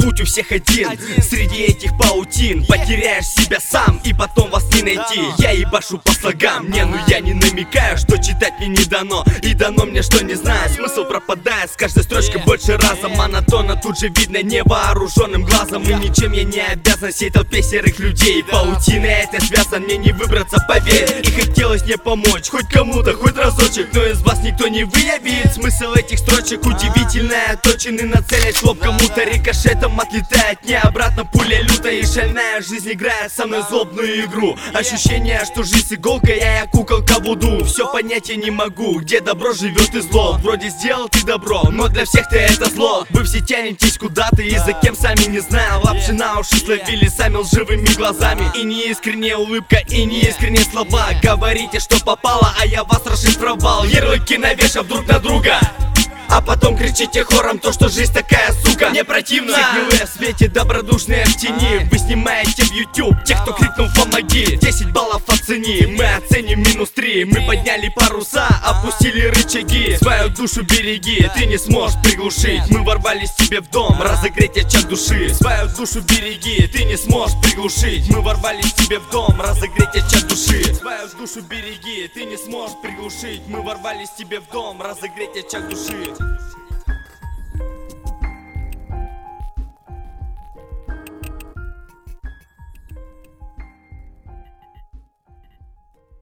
путь у всех один. Среди этих паутин потеряешь себя сам, и потом вас не найти. Я ебашу по слогам, ну я не намекаю, что читать мне не дано, и дано мне, что не знаю. Смысл пропадает с каждой строчкой больше раза. Монотонно тут же видно невооруженным глазом. И ничем я не обязан всей толпе серых людей. Паутина это связан, мне не выбраться, поверь. И хотелось мне помочь, хоть кому-то, хоть разочек, но из вас никто не выявит смысл этих строчек. Удивительная, точен и нацелен шлоп, кому-то рикошетом отлетает не обратно пуля лютая и шальная. Жизнь играет со мной злобную игру. Ощущение, что жизнь иголка, я куколка Вуду. Все понять я не могу, где добро живет и зло. Вроде сделал ты добро, но для всех ты это зло. Вы все тянетесь куда-то и за кем сами не знаю. Лапши на уши словили сами лживыми глазами. И неискренняя улыбка, и неискренние слова. Говорите, что попало, а я вас расшифровал. Ярлыки навешав друг на друга, а потом кричите хором то, что жизнь такая, сука. Мне противно. Все гнилые в свете, добродушные в тени. Вы снимаете в YouTube тех, кто крикнул помоги. 10 баллов оцени, мы оценим -3. Мы подняли паруса, опустили рычаги. Свою душу береги, ты не сможешь приглушить. Мы ворвались тебе в дом, разогреть очаг души. Свою душу береги, ты не сможешь приглушить. Мы ворвались тебе в дом, разогреть очаг души. Свою душу береги, ты не сможешь приглушить. Мы ворвались тебе в дом, разогреть очаг души.